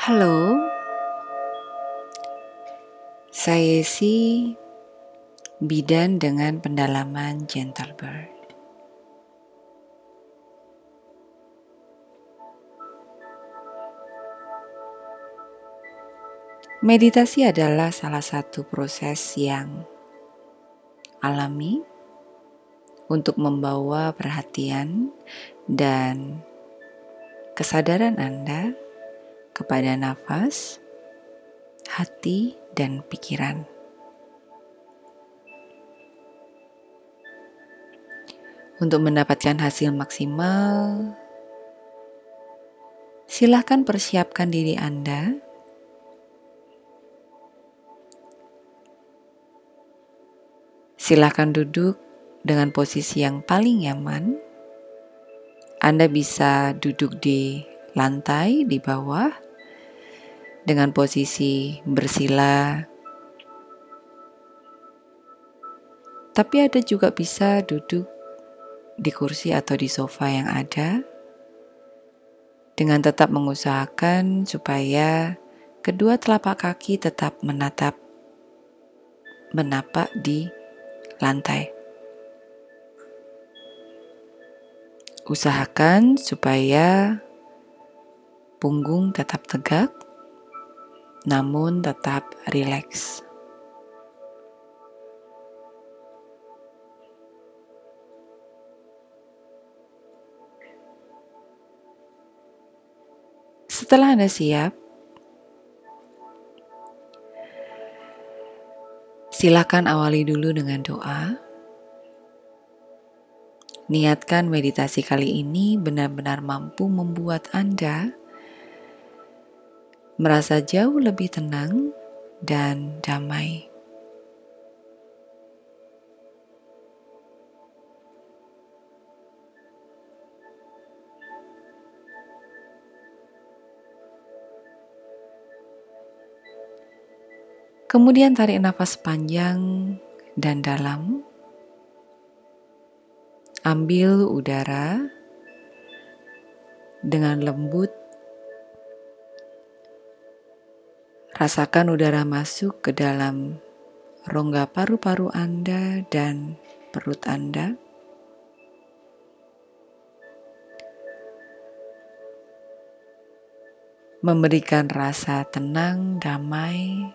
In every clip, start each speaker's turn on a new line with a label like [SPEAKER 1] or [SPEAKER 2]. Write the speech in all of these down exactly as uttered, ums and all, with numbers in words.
[SPEAKER 1] Halo, saya si bidan dengan pendalaman Gentle Bird. Meditasi adalah salah satu proses yang alami untuk membawa perhatian dan kesadaran Anda kepada nafas, hati, dan pikiran. Untuk mendapatkan hasil maksimal, silakan persiapkan diri Anda Silakan duduk dengan posisi yang paling nyaman. Anda bisa duduk di lantai di bawah dengan posisi bersila. Tapi Anda juga bisa duduk di kursi atau di sofa yang ada dengan tetap mengusahakan supaya kedua telapak kaki tetap menatap menapak di lantai. Usahakan supaya punggung tetap tegak, namun tetap rileks. Setelah Anda siap, silakan awali dulu dengan doa. Niatkan meditasi kali ini benar-benar mampu membuat Anda merasa jauh lebih tenang dan damai. Kemudian tarik nafas panjang dan dalam. Ambil udara dengan lembut. Rasakan udara masuk ke dalam rongga paru-paru Anda dan perut Anda. Memberikan rasa tenang, damai.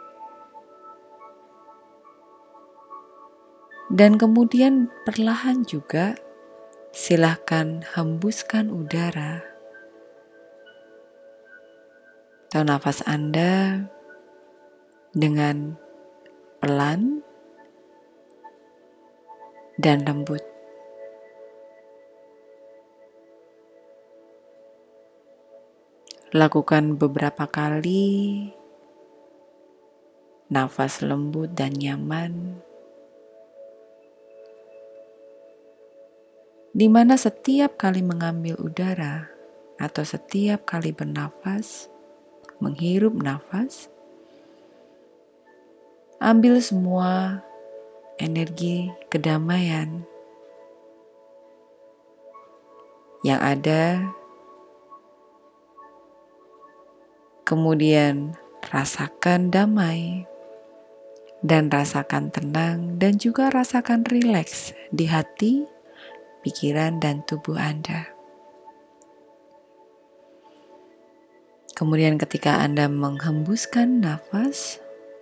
[SPEAKER 1] Dan kemudian perlahan juga silahkan hembuskan udara atau nafas Anda dengan pelan dan lembut. Lakukan beberapa kali nafas lembut dan nyaman, di mana setiap kali mengambil udara atau setiap kali bernafas, menghirup nafas, ambil semua energi kedamaian yang ada, kemudian rasakan damai dan rasakan tenang dan juga rasakan rileks di hati, pikiran, dan tubuh Anda. Kemudian ketika Anda menghembuskan nafas,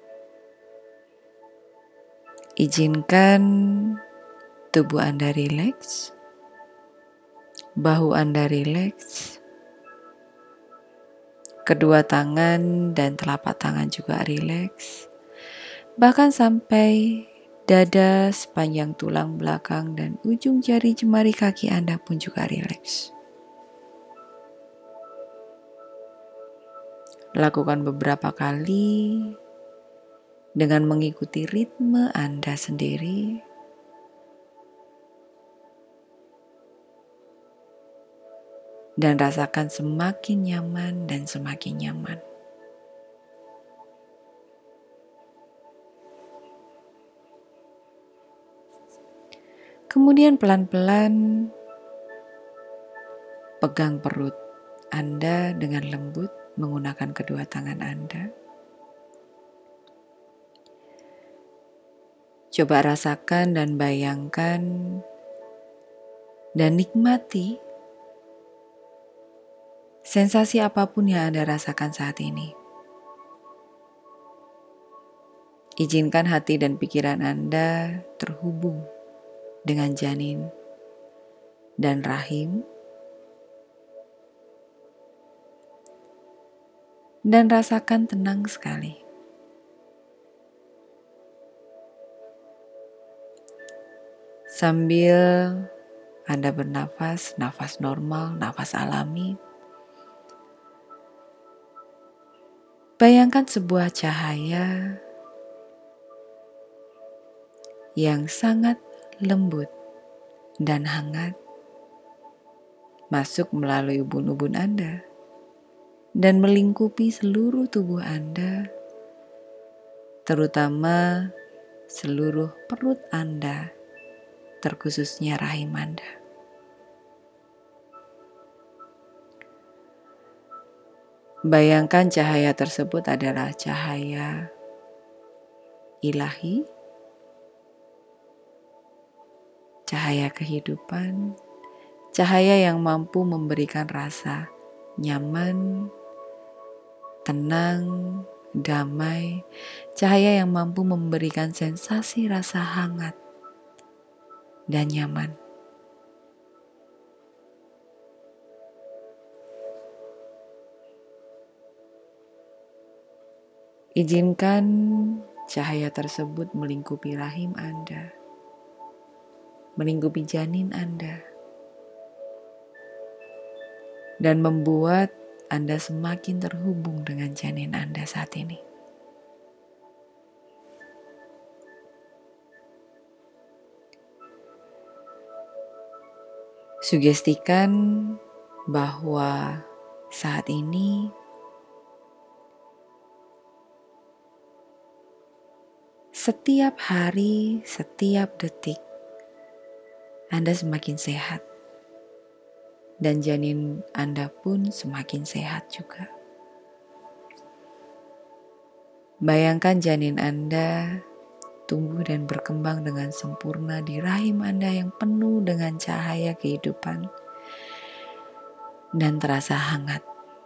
[SPEAKER 1] izinkan tubuh Anda rileks, bahu Anda rileks, kedua tangan dan telapak tangan juga rileks, bahkan sampai dada, sepanjang tulang belakang, dan ujung jari jemari kaki Anda pun juga rileks. Lakukan beberapa kali dengan mengikuti ritme Anda sendiri. Dan rasakan semakin nyaman dan semakin nyaman. Kemudian pelan-pelan pegang perut Anda dengan lembut. menggunakan kedua tangan Anda. Coba rasakan dan bayangkan dan nikmati sensasi apapun yang Anda rasakan saat ini. Izinkan hati dan pikiran Anda terhubung dengan janin dan rahim, dan rasakan tenang sekali. Sambil Anda bernafas, nafas normal, nafas alami, bayangkan sebuah cahaya yang sangat lembut dan hangat masuk melalui ubun-ubun Anda dan melingkupi seluruh tubuh Anda, terutama seluruh perut Anda, terkhususnya rahim Anda. Bayangkan cahaya tersebut adalah cahaya ilahi, cahaya kehidupan, cahaya yang mampu memberikan rasa nyaman, tenang, damai, cahaya yang mampu memberikan sensasi rasa hangat dan nyaman. Izinkan cahaya tersebut melingkupi rahim Anda, melingkupi janin Anda, dan membuat Anda semakin terhubung dengan janin Anda saat ini. Sugestikan bahwa saat ini setiap hari, setiap detik, Anda semakin sehat. Dan janin Anda pun semakin sehat juga. Bayangkan janin Anda tumbuh dan berkembang dengan sempurna di rahim Anda yang penuh dengan cahaya kehidupan dan terasa hangat.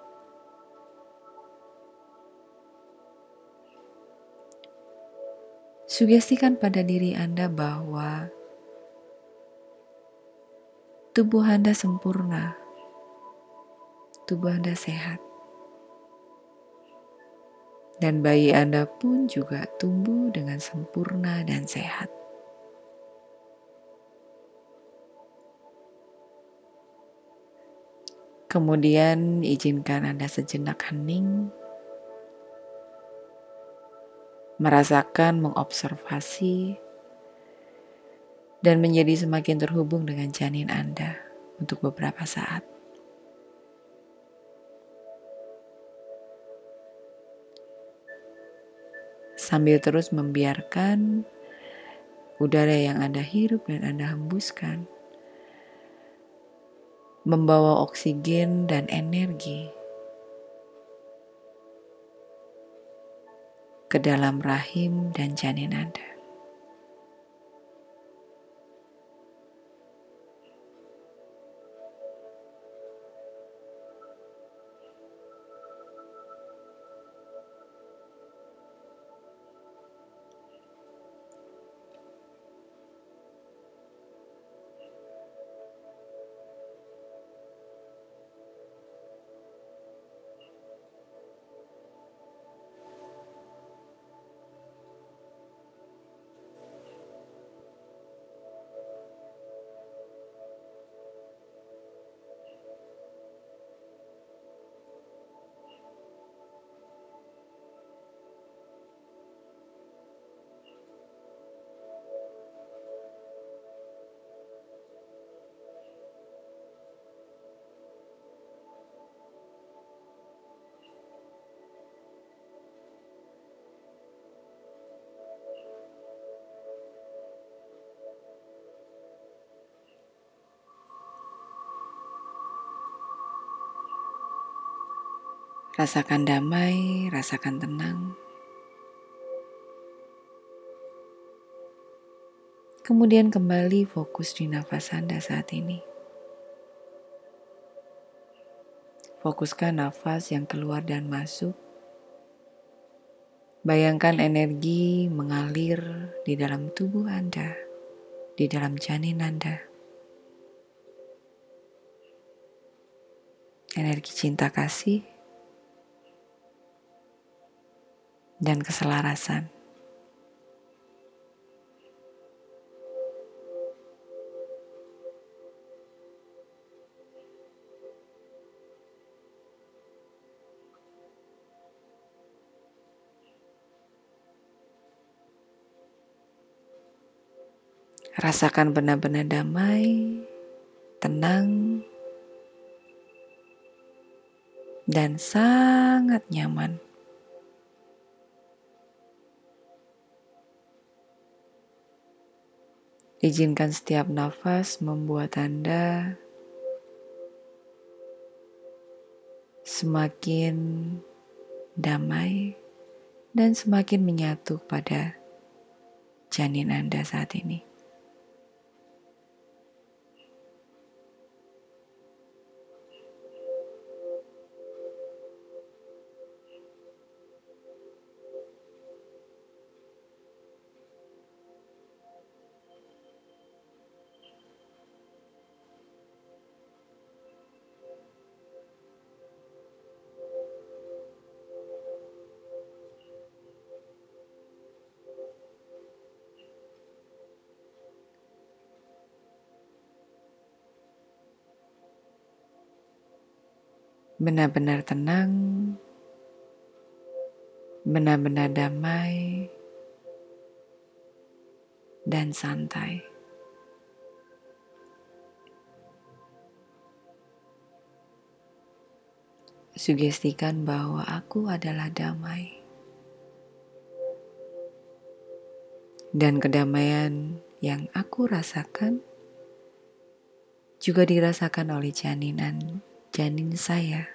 [SPEAKER 1] Sugestikan pada diri Anda bahwa tubuh Anda sempurna, tubuh Anda sehat, dan bayi Anda pun juga tumbuh dengan sempurna dan sehat. Kemudian izinkan Anda sejenak hening, merasakan, mengobservasi, dan menjadi semakin terhubung dengan janin Anda untuk beberapa saat. Sambil terus membiarkan udara yang Anda hirup dan Anda hembuskan membawa oksigen dan energi ke dalam rahim dan janin Anda. Rasakan damai, rasakan tenang. Kemudian kembali fokus di nafas Anda saat ini. Fokuskan nafas yang keluar dan masuk. Bayangkan energi mengalir di dalam tubuh Anda, di dalam janin Anda. Energi cinta kasih dan keselarasan. Rasakan benar-benar damai, tenang, dan sangat nyaman. Izinkan setiap nafas membuat Anda semakin damai dan semakin menyatu pada janin Anda saat ini. Benar-benar tenang, benar-benar damai, dan santai. Sugestikan bahwa aku adalah damai. Dan kedamaian yang aku rasakan juga dirasakan oleh janinan janin saya.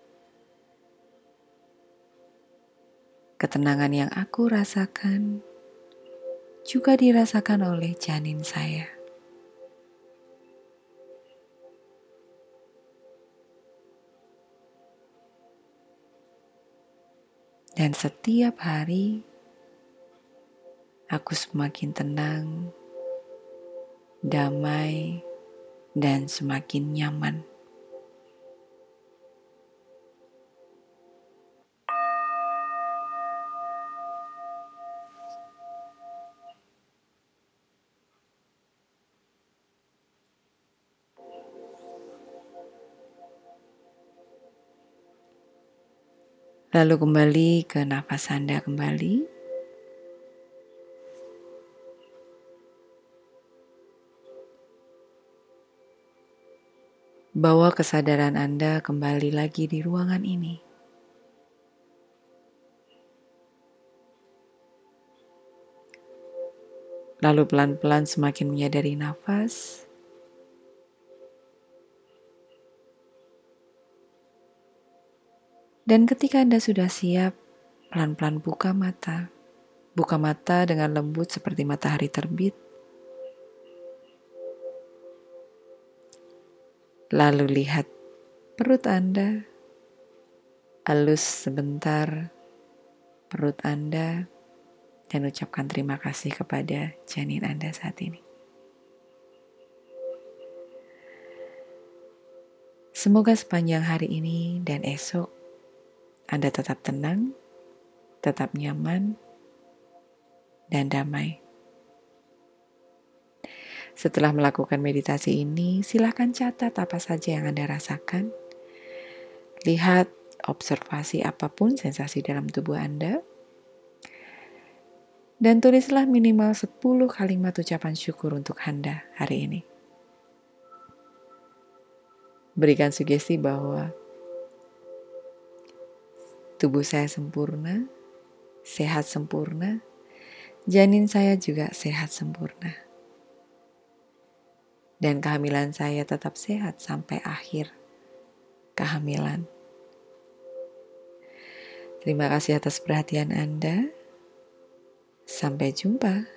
[SPEAKER 1] Ketenangan yang aku rasakan juga dirasakan oleh janin saya. Dan setiap hari aku semakin tenang, damai, dan semakin nyaman. Lalu kembali ke nafas Anda kembali. Bawa kesadaran Anda kembali lagi di ruangan ini. Lalu pelan-pelan semakin menyadari nafas. Dan ketika Anda sudah siap, pelan-pelan buka mata. Buka mata dengan lembut seperti matahari terbit. Lalu lihat perut Anda. Elus sebentar perut Anda dan ucapkan terima kasih kepada janin Anda saat ini. Semoga sepanjang hari ini dan esok Anda tetap tenang, tetap nyaman, dan damai. Setelah melakukan meditasi ini, silakan catat apa saja yang Anda rasakan. Lihat, observasi apapun sensasi dalam tubuh Anda. Dan tulislah minimal sepuluh kalimat ucapan syukur untuk Anda hari ini. Berikan sugesti bahwa tubuh saya sempurna, sehat sempurna, janin saya juga sehat sempurna. Dan kehamilan saya tetap sehat sampai akhir kehamilan. Terima kasih atas perhatian Anda. Sampai jumpa.